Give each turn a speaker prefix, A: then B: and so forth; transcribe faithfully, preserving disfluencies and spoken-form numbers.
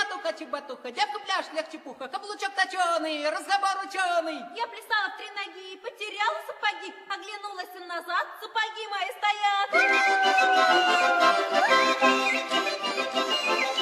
A: Цибатуха, чебатуха, девка пляж, легче пуха, каблучок точеный, разговор ученый.
B: Я плясала в три ноги, потеряла сапоги, оглянулась назад, сапоги мои стоят.